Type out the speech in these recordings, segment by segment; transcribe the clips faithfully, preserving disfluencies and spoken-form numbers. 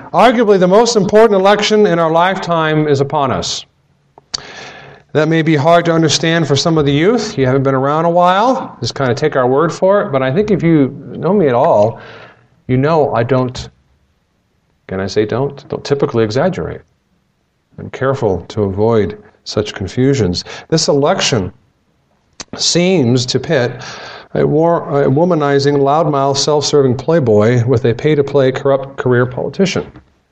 Arguably, the most important election in our lifetime is upon us. That may be hard to understand for some of the youth. You haven't been around a while. Just kind of take our word for it. But I think if you know me at all, you know I don't, can I say don't? Don't typically exaggerate. I'm careful to avoid such confusions. This election seems to pit a, war, a womanizing, loudmouth, self-serving playboy with a pay-to-play, corrupt career politician.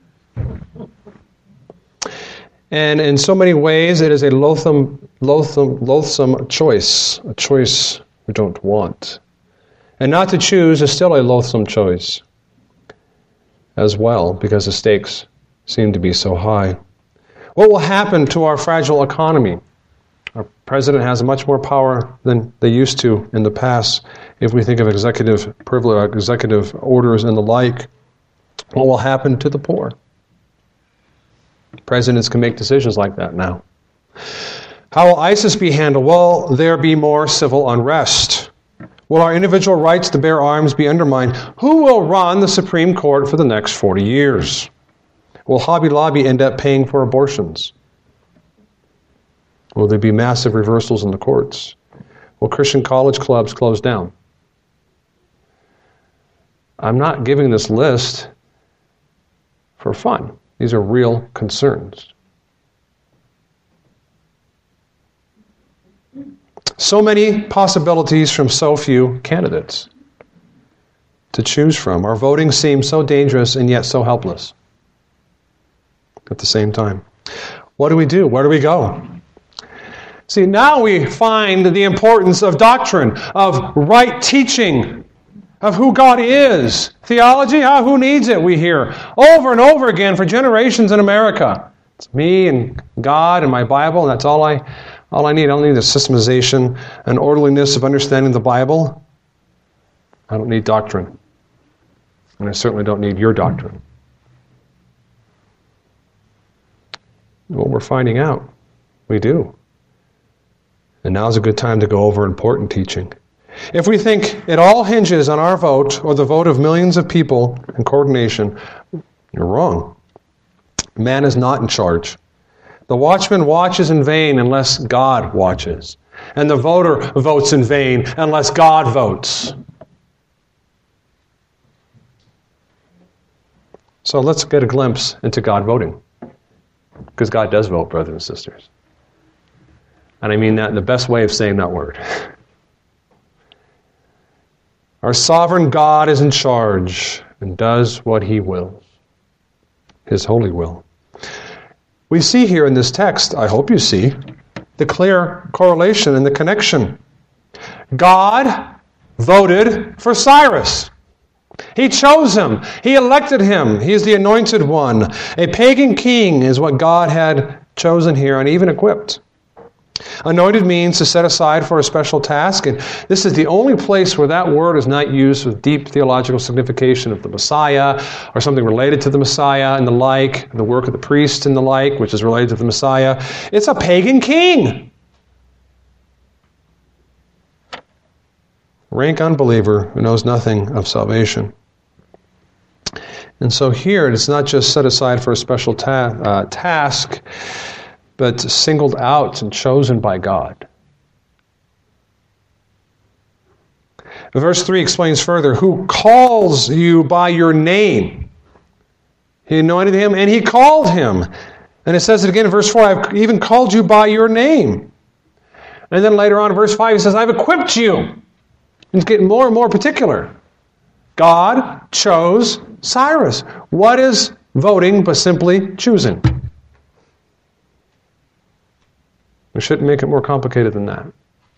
And in so many ways, it is a loathsome, loathsome, loathsome choice, a choice we don't want. And not to choose is still a loathsome choice as well, because the stakes seem to be so high. What will happen to our fragile economy? Our president has much more power than they used to in the past. If we think of executive privilege, executive orders and the like, what will happen to the poor? Presidents can make decisions like that now. How will ISIS be handled? Will there be more civil unrest? Will our individual rights to bear arms be undermined? Who will run the Supreme Court for the next forty years? Will Hobby Lobby end up paying for abortions? Will there be massive reversals in the courts? Will Christian college clubs close down? I'm not giving this list for fun. These are real concerns. So many possibilities from so few candidates to choose from. Our voting seems so dangerous and yet so helpless at the same time. What do we do? Where do we go? See, now we find the importance of doctrine, of right teaching, of who God is. Theology, ah, who needs it, we hear over and over again for generations in America. It's me and God and my Bible, and that's all I all I need. I don't need the systematization and orderliness of understanding the Bible. I don't need doctrine. And I certainly don't need your doctrine. What we're finding out, we do. And now's a good time to go over important teaching. If we think it all hinges on our vote or the vote of millions of people in coordination, you're wrong. Man is not in charge. The watchman watches in vain unless God watches. And the voter votes in vain unless God votes. So let's get a glimpse into God voting. Because God does vote, brothers and sisters. And I mean that in the best way of saying that word. Our sovereign God is in charge and does what He wills. His holy will. We see here in this text, I hope you see, the clear correlation and the connection. God voted for Cyrus. He chose him. He elected him. He is the anointed one. A pagan king is what God had chosen here and even equipped. Anointed means to set aside for a special task, and this is the only place where that word is not used with deep theological signification of the Messiah or something related to the Messiah and the like, the work of the priest and the like, which is related to the Messiah. It's a pagan king. Rank unbeliever who knows nothing of salvation. And so here, it's not just set aside for a special ta- uh, task, but singled out and chosen by God. Verse three explains further, who calls you by your name. He anointed him and he called him. And it says it again in verse four, I've even called you by your name. And then later on in verse five, he says, I've equipped you. And it's getting more and more particular. God chose Cyrus. What is voting but simply choosing? We shouldn't make it more complicated than that.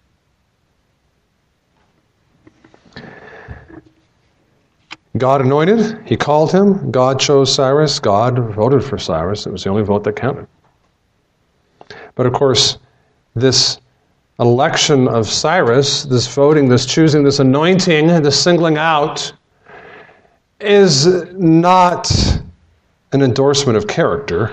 God anointed, He called him, God chose Cyrus, God voted for Cyrus. It was the only vote that counted. But of course, this election of Cyrus, this voting, this choosing, this anointing, this singling out, is not an endorsement of character.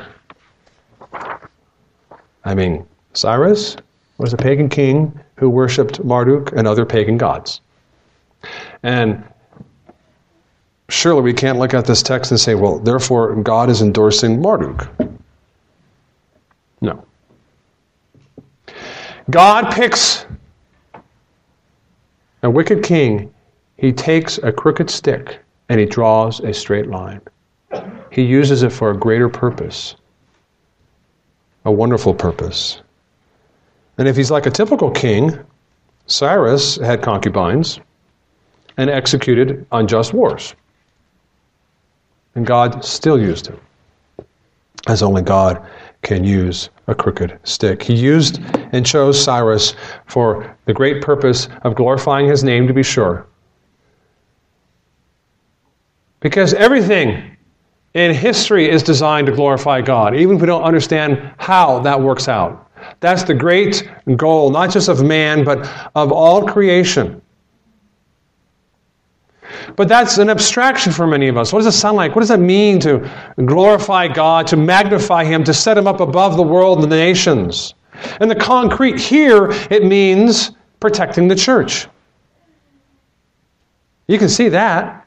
I mean, Cyrus was a pagan king who worshipped Marduk and other pagan gods. And surely we can't look at this text and say, well, therefore God is endorsing Marduk. No. God picks a wicked king. He takes a crooked stick and he draws a straight line. He uses it for a greater purpose, a wonderful purpose. And if he's like a typical king, Cyrus had concubines and executed unjust wars. And God still used him, as only God can use a crooked stick. He used and chose Cyrus for the great purpose of glorifying his name, to be sure. Because everything in history is designed to glorify God, even if we don't understand how that works out. That's the great goal, not just of man, but of all creation. But that's an abstraction for many of us. What does it sound like? What does it mean to glorify God, to magnify Him, to set Him up above the world and the nations? And the concrete here, it means protecting the church. You can see that.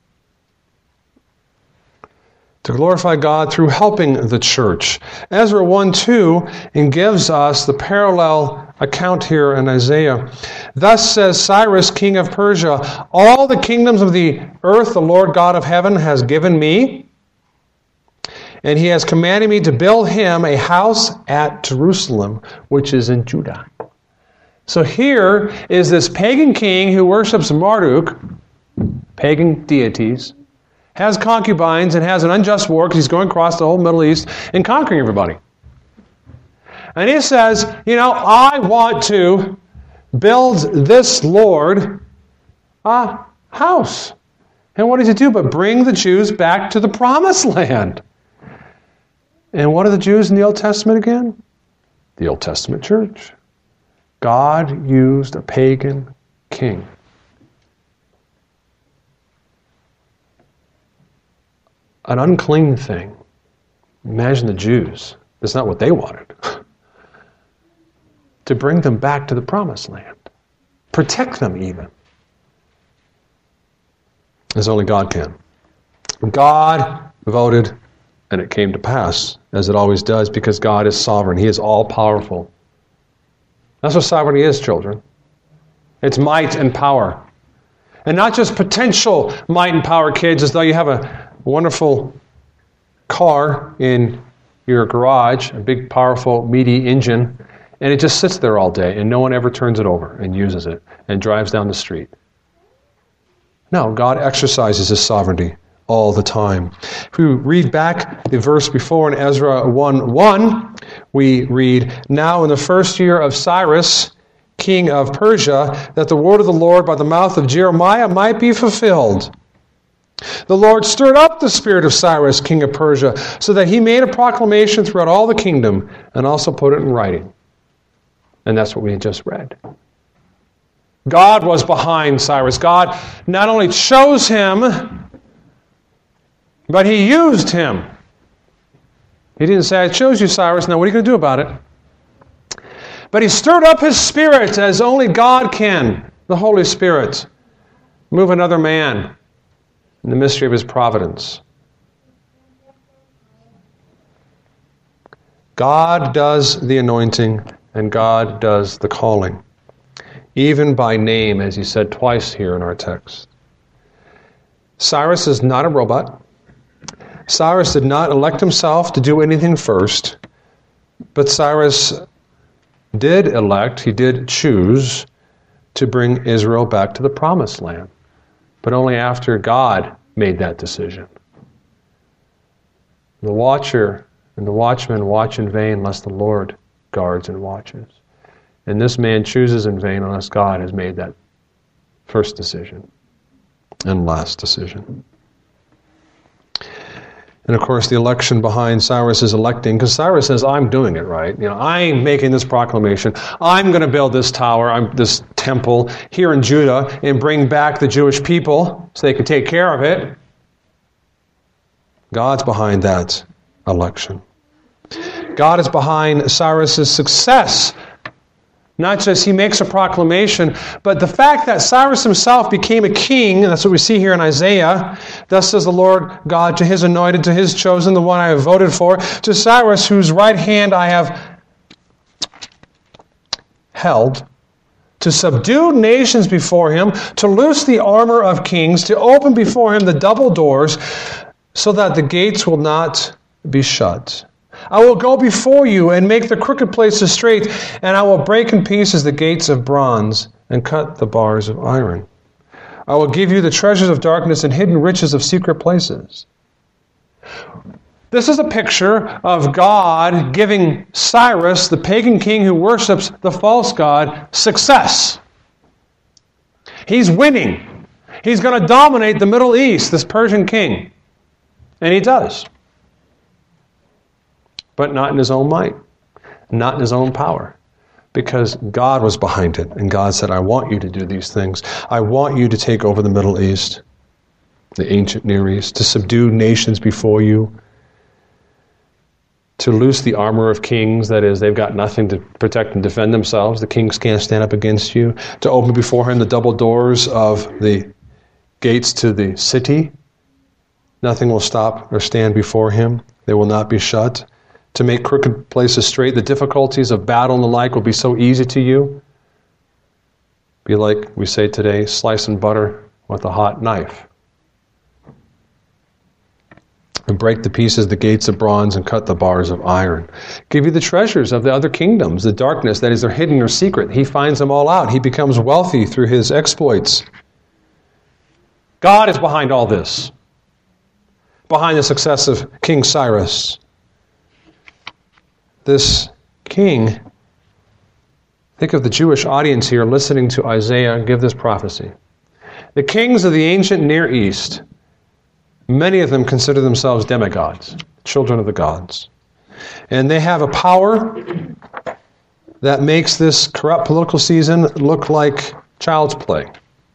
To glorify God through helping the church. Ezra one two and gives us the parallel account here in Isaiah. Thus says Cyrus, king of Persia, all the kingdoms of the earth the Lord God of heaven has given me, and he has commanded me to build him a house at Jerusalem, which is in Judah. So here is this pagan king who worships Marduk, pagan deities, has concubines and has an unjust war because he's going across the whole Middle East and conquering everybody. And he says, you know, I want to build this Lord a house. And what does he do but bring the Jews back to the promised land? And what are the Jews in the Old Testament again? The Old Testament church. God used a pagan king. An unclean thing. Imagine the Jews. That's not what they wanted. To bring them back to the promised land. Protect them even. As only God can. God voted, and it came to pass, as it always does, because God is sovereign. He is all-powerful. That's what sovereignty is, children. It's might and power. And not just potential might and power, kids, as though you have a wonderful car in your garage, a big, powerful, meaty engine, and it just sits there all day, and no one ever turns it over and uses it and drives down the street. No, God exercises His sovereignty all the time. If we read back the verse before in Ezra one one, we read, Now in the first year of Cyrus, king of Persia, that the word of the Lord by the mouth of Jeremiah might be fulfilled. The Lord stirred up the spirit of Cyrus, king of Persia, so that he made a proclamation throughout all the kingdom and also put it in writing. And that's what we had just read. God was behind Cyrus. God not only chose him, but He used him. He didn't say, I chose you, Cyrus. Now what are you going to do about it? But He stirred up His spirit as only God can, the Holy Spirit. Move another man in the mystery of His providence. God does the anointing and God does the calling. Even by name, as He said twice here in our text. Cyrus is not a robot. Cyrus did not elect himself to do anything first. But Cyrus did elect, he did choose to bring Israel back to the promised land. But only after God made that decision. The watcher and the watchman watch in vain lest the Lord guards and watches. And this man chooses in vain unless God has made that first decision and last decision. And of course the election behind Cyrus is electing, because Cyrus says, I'm doing it right. You know, I'm making this proclamation. I'm going to build this tower, I'm, this temple here in Judah and bring back the Jewish people so they can take care of it. God's behind that election. God is behind Cyrus's success Not just he makes a proclamation, but the fact that Cyrus himself became a king, and that's what we see here in Isaiah. Thus says the Lord God to his anointed, to his chosen, the one I have voted for, to Cyrus, whose right hand I have held, to subdue nations before him, to loose the armor of kings, to open before him the double doors, so that the gates will not be shut. I will go before you and make the crooked places straight, and I will break in pieces the gates of bronze and cut the bars of iron. I will give you the treasures of darkness and hidden riches of secret places. This is a picture of God giving Cyrus, the pagan king who worships the false god, success. He's winning. He's going to dominate the Middle East, this Persian king. And he does. But not in his own might, not in his own power, because God was behind it. And God said, I want you to do these things. I want you to take over the Middle East, the ancient Near East, to subdue nations before you, to loose the armor of kings, that is, they've got nothing to protect and defend themselves. The kings can't stand up against you. To open before him the double doors of the gates to the city. Nothing will stop or stand before him. They will not be shut. To make crooked places straight. The difficulties of battle and the like will be so easy to you. Be like we say today, slicing butter with a hot knife. And break the pieces, the gates of bronze, and cut the bars of iron. Give you the treasures of the other kingdoms, the darkness, that is, they're hidden or secret. He finds them all out. He becomes wealthy through his exploits. God is behind all this. Behind the success of King Cyrus. This king, think of the Jewish audience here listening to Isaiah give this prophecy. The kings of the ancient Near East, many of them consider themselves demigods, children of the gods. And they have a power that makes this corrupt political season look like child's play.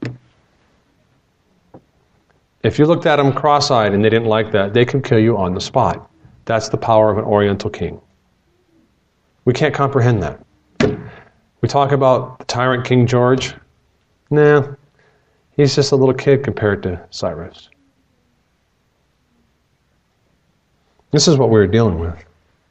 If you looked at them cross-eyed and they didn't like that, they could kill you on the spot. That's the power of an Oriental king. We can't comprehend that. We talk about the tyrant King George. Nah, he's just a little kid compared to Cyrus. This is what we're dealing with.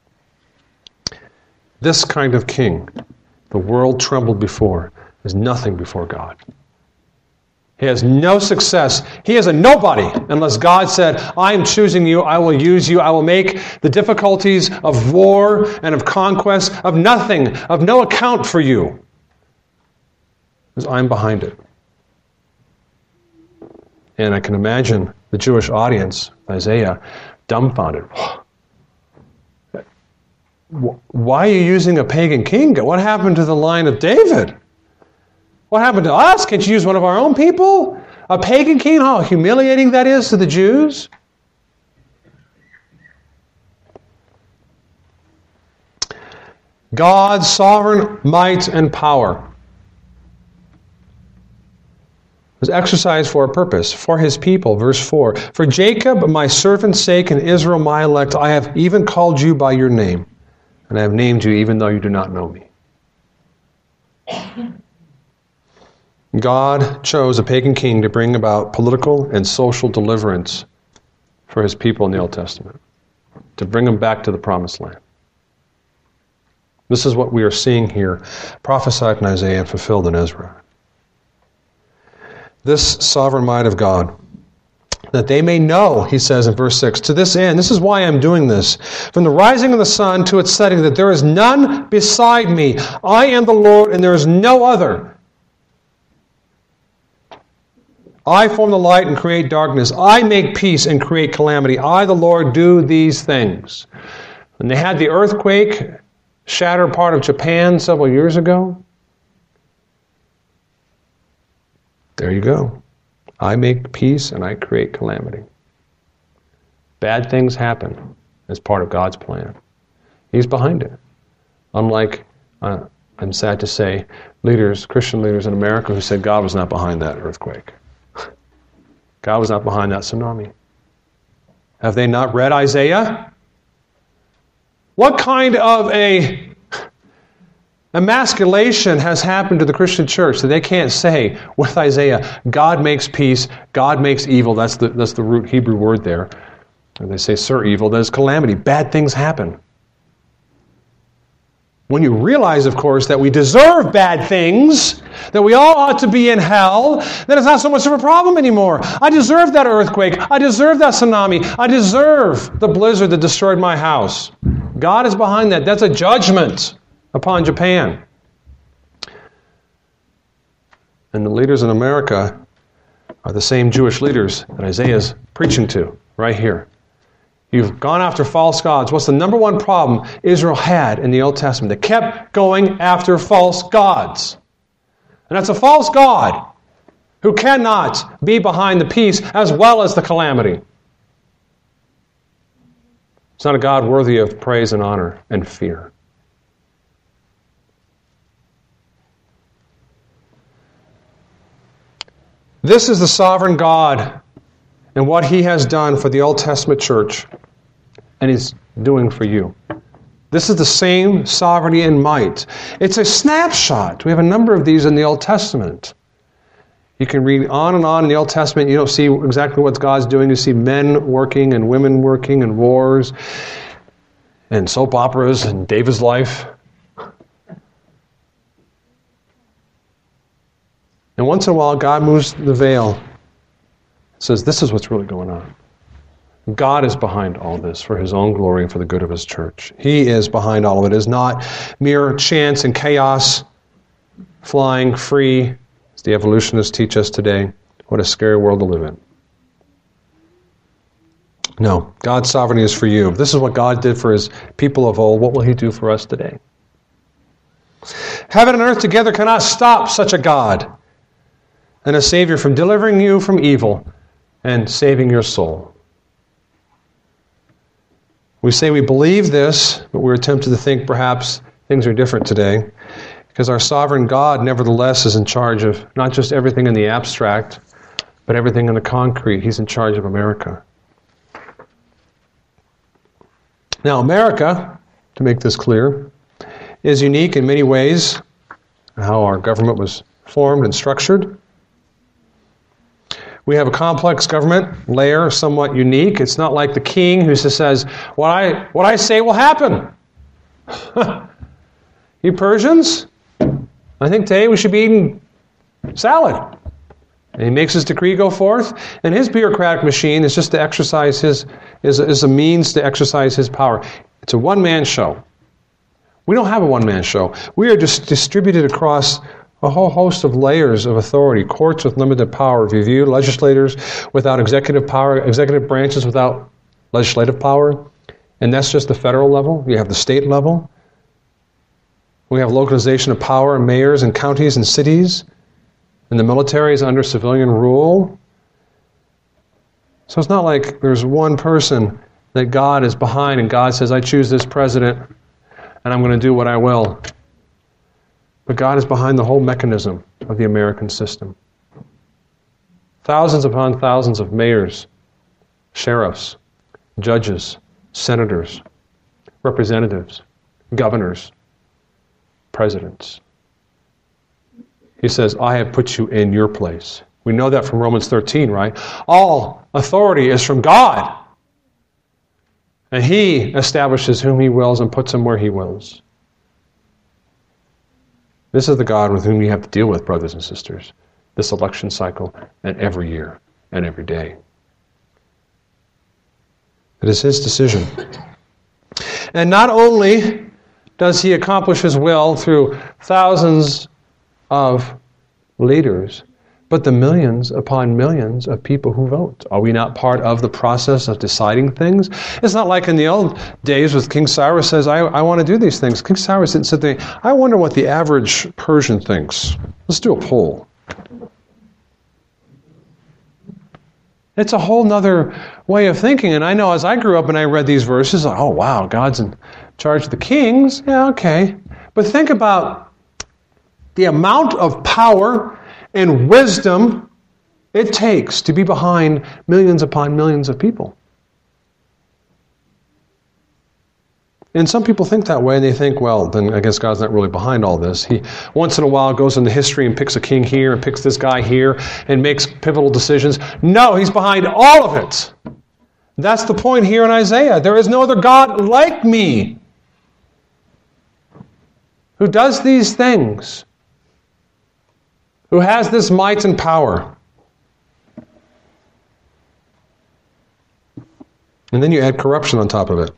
This kind of king, the world trembled before, is nothing before God. He has no success. He is a nobody unless God said, I am choosing you, I will use you, I will make the difficulties of war and of conquest of nothing, of no account for you. Because I'm behind it. And I can imagine the Jewish audience, Isaiah, dumbfounded. Why are you using a pagan king? What happened to the line of David? What happened to us? Can't you use one of our own people? A pagan king? How humiliating that is to the Jews. God's sovereign might and power was exercised for a purpose, for his people. Verse four, for Jacob, my servant's sake, and Israel, my elect, I have even called you by your name, and I have named you even though you do not know me. God chose a pagan king to bring about political and social deliverance for his people in the Old Testament, to bring them back to the Promised Land. This is what we are seeing here, prophesied in Isaiah and fulfilled in Ezra. This sovereign might of God, that they may know, he says in verse six, to this end, this is why I'm doing this, from the rising of the sun to its setting, that there is none beside me. I am the Lord, and there is no other. I form the light and create darkness. I make peace and create calamity. I, the Lord, do these things. When they had the earthquake shatter part of Japan several years ago, there you go. I make peace and I create calamity. Bad things happen as part of God's plan. He's behind it. Unlike, uh, I'm sad to say, leaders, Christian leaders in America who said God was not behind that earthquake. God was not behind that tsunami. Have they not read Isaiah? What kind of a Emasculation has happened to the Christian church that they can't say with Isaiah, God makes peace, God makes evil. That's the, that's the root Hebrew word there. And they say, sir, evil, there's calamity. Bad things happen. When you realize, of course, that we deserve bad things, that we all ought to be in hell, then it's not so much of a problem anymore. I deserve that earthquake. I deserve that tsunami. I deserve the blizzard that destroyed my house. God is behind that. That's a judgment upon Japan. And the leaders in America are the same Jewish leaders that Isaiah is preaching to right here. You've gone after false gods. What's the number one problem Israel had in the Old Testament? They kept going after false gods. And that's a false god who cannot be behind the peace as well as the calamity. It's not a God worthy of praise and honor and fear. This is the sovereign God and what He has done for the Old Testament church, and He's doing for you. This is the same sovereignty and might. It's a snapshot. We have a number of these in the Old Testament. You can read on and on in the Old Testament. You don't see exactly what God's doing. You see men working and women working and wars and soap operas and David's life. And once in a while, God moves the veil. Says, this is what's really going on. God is behind all this for His own glory and for the good of His church. He is behind all of it. It is not mere chance and chaos, flying free, as the evolutionists teach us today. What a scary world to live in. No, God's sovereignty is for you. If this is what God did for His people of old, what will He do for us today? Heaven and earth together cannot stop such a God and a Savior from delivering you from evil and saving your soul. We say we believe this, but we're tempted to think perhaps things are different today, because our sovereign God nevertheless is in charge of not just everything in the abstract, but everything in the concrete. He's in charge of America. Now, America, to make this clear, is unique in many ways in how our government was formed and structured. We have a complex government layer, somewhat unique. It's not like the king who just says, what I, what I say will happen. You Persians, I think today we should be eating salad. And he makes his decree go forth, and his bureaucratic machine is just to exercise his, is, is a means to exercise his power. It's a one-man show. We don't have a one-man show. We are just distributed across a whole host of layers of authority, courts with limited power, review, legislators without executive power, executive branches without legislative power. And that's just the federal level. You have the state level. We have localization of power in mayors and counties and cities. And the military is under civilian rule. So it's not like there's one person that God is behind and God says, I choose this president and I'm going to do what I will. But God is behind the whole mechanism of the American system. Thousands upon thousands of mayors, sheriffs, judges, senators, representatives, governors, presidents. He says, I have put you in your place. We know that from Romans thirteen, right? All authority is from God. And He establishes whom He wills and puts them where He wills. This is the God with whom you have to deal with, brothers and sisters, this election cycle and every year and every day. It is His decision. And not only does He accomplish His will through thousands of leaders, but the millions upon millions of people who vote. Are we not part of the process of deciding things? It's not like in the old days with King Cyrus says, I, I want to do these things. King Cyrus didn't sit there, I wonder what the average Persian thinks. Let's do a poll. It's a whole nother way of thinking. And I know as I grew up and I read these verses, like, oh wow, God's in charge of the kings. Yeah, okay. But think about the amount of power and wisdom it takes to be behind millions upon millions of people. And some people think that way, and they think, well, then I guess God's not really behind all this. He once in a while goes into history and picks a king here and picks this guy here and makes pivotal decisions. No, he's behind all of it. That's the point here in Isaiah. There is no other God like me who does these things, who has this might and power. And then you add corruption on top of it.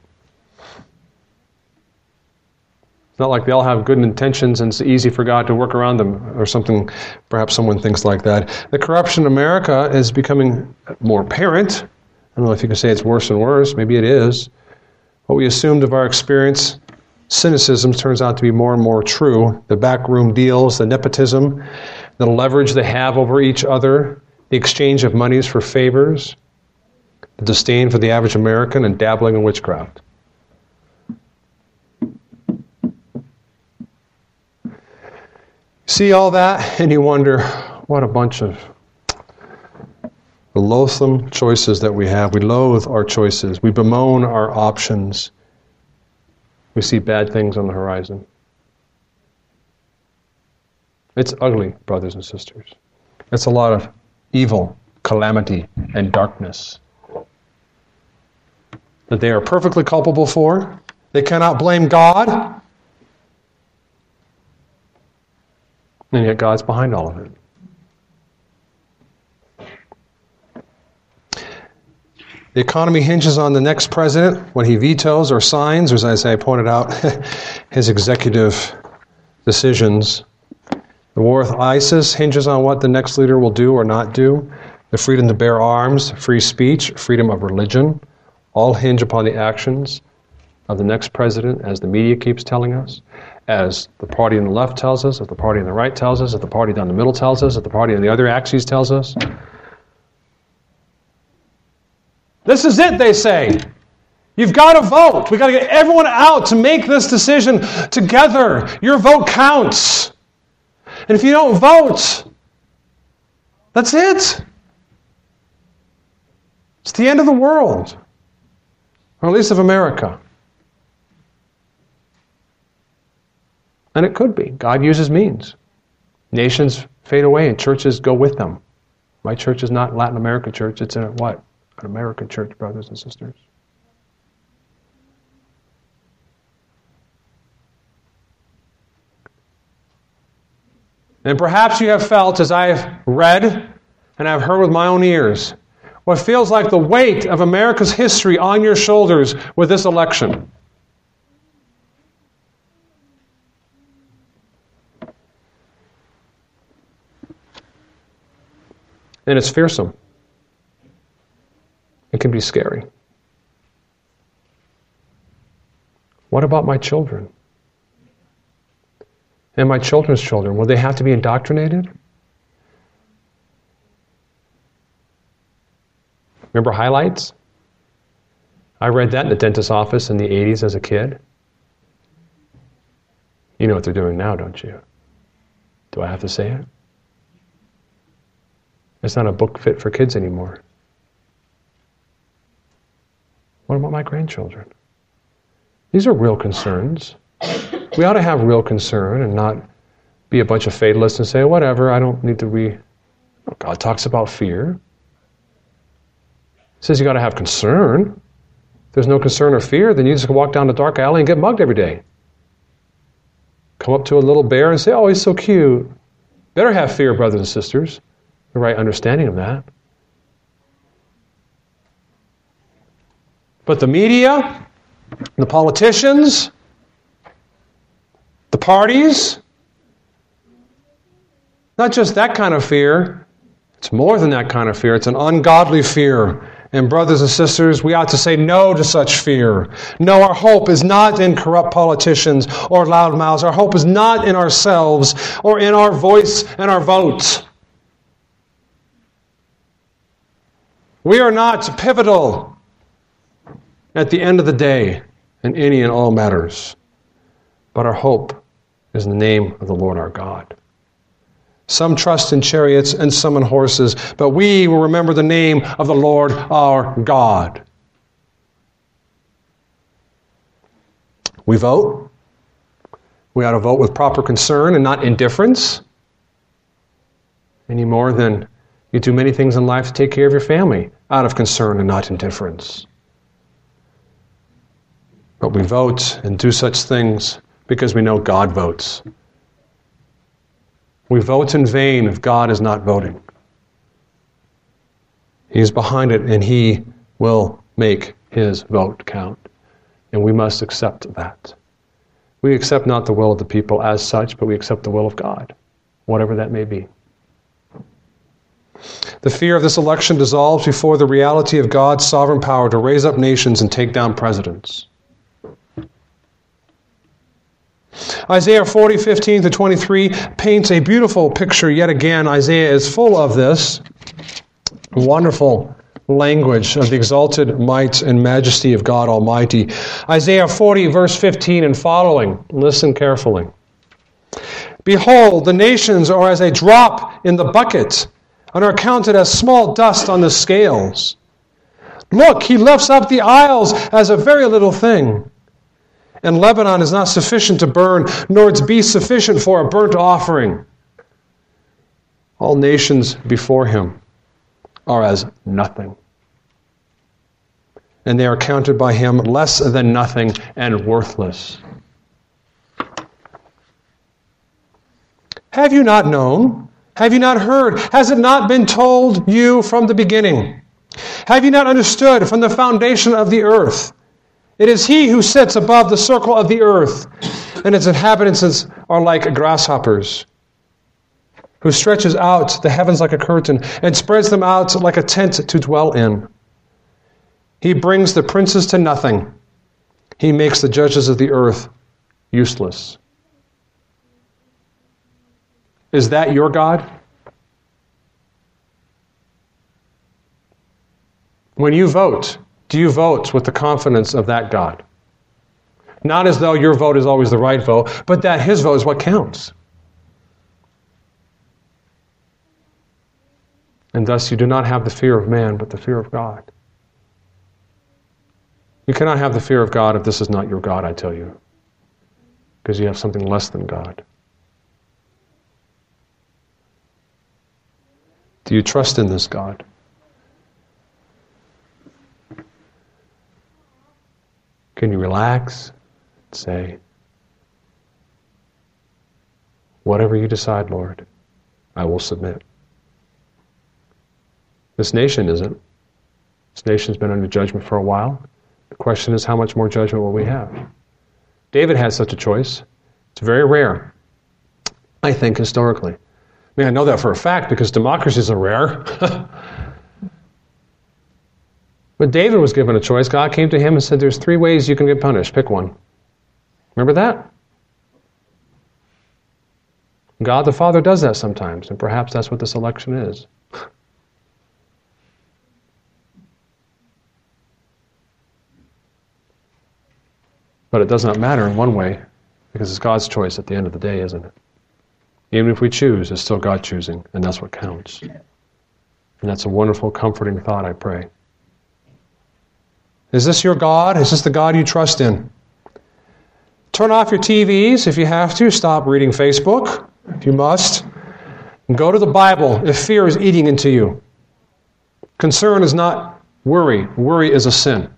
It's not like they all have good intentions and it's easy for God to work around them or something. Perhaps someone thinks like that. The corruption in America is becoming more apparent. I don't know if you can say it's worse and worse. Maybe it is. What we assumed of our experience, cynicism, turns out to be more and more true. The backroom deals, the nepotism, the leverage they have over each other, the exchange of monies for favors, the disdain for the average American, and dabbling in witchcraft. See all that, and you wonder, what a bunch of loathsome choices that we have. We loathe our choices. We bemoan our options. We see bad things on the horizon. It's ugly, brothers and sisters. It's a lot of evil, calamity, and darkness that they are perfectly culpable for. They cannot blame God. And yet God's behind all of it. The economy hinges on the next president, what he vetoes or signs, or as I pointed out, his executive decisions. The war with ISIS hinges on what the next leader will do or not do. The freedom to bear arms, free speech, freedom of religion, all hinge upon the actions of the next president, as the media keeps telling us, as the party on the left tells us, as the party on the right tells us, as the party down the middle tells us, as the party on the other axis tells us. This is it, they say. You've got to vote. We've got to get everyone out to make this decision together. Your vote counts. And if you don't vote, that's it. It's the end of the world. Or at least of America. And it could be. God uses means. Nations fade away and churches go with them. My church is not Latin America church. It's a what? An American church, brothers and sisters. And perhaps you have felt, as I've read and I've heard with my own ears, what feels like the weight of America's history on your shoulders with this election. And it's fearsome. It can be scary. What about my children? And my children's children? Will they have to be indoctrinated? Remember highlights? I read that in the dentist's office in the eighties as a kid. You know what they're doing now, don't you? Do I have to say it? It's not a book fit for kids anymore. What about my grandchildren? These are real concerns. We ought to have real concern and not be a bunch of fatalists and say, whatever, I don't need to be... God talks about fear. He says you got to have concern. If there's no concern or fear, then you just walk down the dark alley and get mugged every day. Come up to a little bear and say, oh, he's so cute. Better have fear, brothers and sisters. The right understanding of that. But the media, the politicians, the parties, not just that kind of fear, it's more than that kind of fear. It's an ungodly fear. And brothers and sisters, we ought to say no to such fear. No, our hope is not in corrupt politicians or loudmouths. Our hope is not in ourselves or in our voice and our vote. We are not pivotal at the end of the day in any and all matters. But our hope is in the name of the Lord our God. Some trust in chariots and some in horses, but we will remember the name of the Lord our God. We vote. We ought to vote with proper concern and not indifference, any more than you do many things in life to take care of your family out of concern and not indifference. But we vote and do such things because we know God votes. We vote in vain if God is not voting. He's behind it, and He will make His vote count. And we must accept that. We accept not the will of the people as such, but we accept the will of God, whatever that may be. The fear of this election dissolves before the reality of God's sovereign power to raise up nations and take down presidents. Isaiah forty, fifteen to twenty-three paints a beautiful picture yet again. Isaiah is full of this wonderful language of the exalted might and majesty of God Almighty. Isaiah forty, verse fifteen and following. Listen carefully. Behold, the nations are as a drop in the bucket, and are counted as small dust on the scales. Look, He lifts up the isles as a very little thing. And Lebanon is not sufficient to burn, nor its beast sufficient for a burnt offering. All nations before Him are as nothing. And they are counted by Him less than nothing and worthless. Have you not known? Have you not heard? Has it not been told you from the beginning? Have you not understood from the foundation of the earth? It is He who sits above the circle of the earth, and its inhabitants are like grasshoppers, who stretches out the heavens like a curtain and spreads them out like a tent to dwell in. He brings the princes to nothing. He makes the judges of the earth useless. Is that your God? When you vote, do you vote with the confidence of that God? Not as though your vote is always the right vote, but that His vote is what counts. And thus you do not have the fear of man, but the fear of God. You cannot have the fear of God if this is not your God, I tell you, because you have something less than God. Do you trust in this God? Can you relax and say, whatever you decide, Lord, I will submit. This nation isn't. This nation's been under judgment for a while. The question is, how much more judgment will we have? David had such a choice. It's very rare, I think, historically. I mean, I know that for a fact because democracies are rare. But David was given a choice. God came to him and said, there's three ways you can get punished. Pick one. Remember that? God the Father does that sometimes, and perhaps that's what this election is. But it does not matter in one way, because it's God's choice at the end of the day, isn't it? Even if we choose, it's still God choosing, and that's what counts. And that's a wonderful, comforting thought, I pray. Is this your God? Is this the God you trust in? Turn off your T Vs if you have to. Stop reading Facebook if you must. And go to the Bible if fear is eating into you. Concern is not worry. Worry is a sin.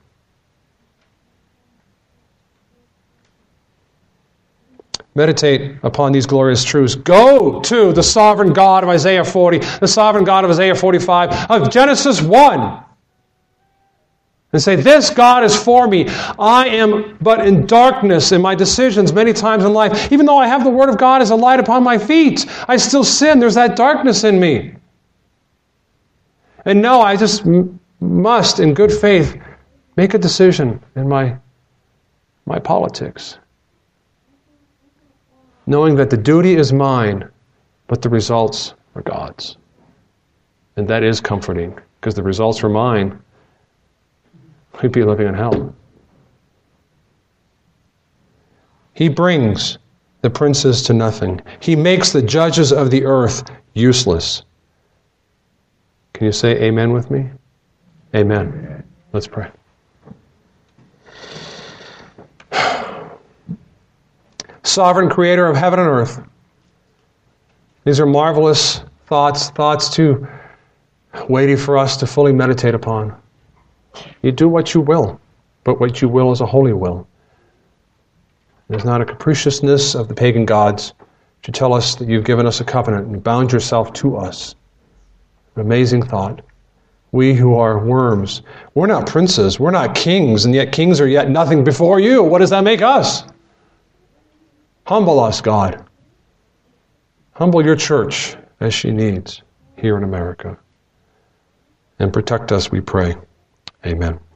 Meditate upon these glorious truths. Go to the sovereign God of Isaiah forty, the sovereign God of Isaiah forty-five, of Genesis one. And say, this God is for me. I am but in darkness in my decisions many times in life. Even though I have the Word of God as a light upon my feet, I still sin. There's that darkness in me. And no, I just m- must, in good faith, make a decision in my, my politics. Knowing that the duty is mine, but the results are God's. And that is comforting, because the results were mine. We'd be living in hell. He brings the princes to nothing. He makes the judges of the earth useless. Can you say amen with me? Amen. Let's pray. sovereign creator of heaven and earth. These are marvelous thoughts, thoughts too weighty for us to fully meditate upon. You do what you will, but what you will is a holy will. There's not a capriciousness of the pagan gods to tell us that you've given us a covenant and bound yourself to us. An amazing thought. We who are worms, we're not princes, we're not kings, and yet kings are yet nothing before you. What does that make us? Humble us, God. Humble your church as she needs here in America. And protect us, we pray. Amen.